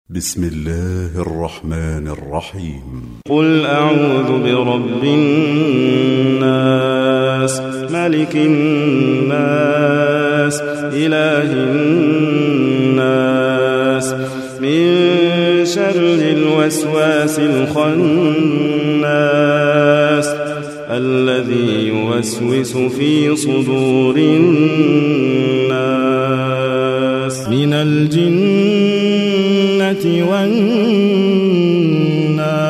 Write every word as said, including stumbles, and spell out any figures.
بسم الله الرحمن الرحيم. قل أعوذ برب الناس ملك الناس إله الناس من شر الوسواس الخناس الذي يوسوس في صدور الناس من الجنة والناس.